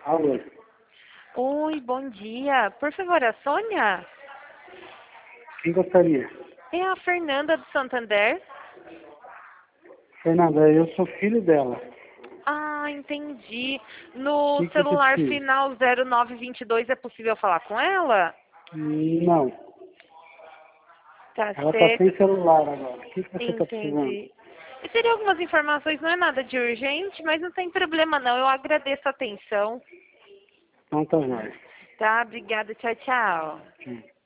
Alô, Oi, bom dia. Por favor, a Sônia? quem gostaria? É a Fernanda do Santander. Fernanda, eu sou filho dela. Ah, entendi. O No que que você celular precisa? final 0922 é possível falar com ela? Não, Tá ela está sem certo. celular agora. O que que você está precisando? Entendi. Eu teria algumas informações, não é nada de urgente, mas não tem problema não. Eu agradeço a atenção. Não tá jóia. Tá? Obrigada. Tchau, tchau. Hum.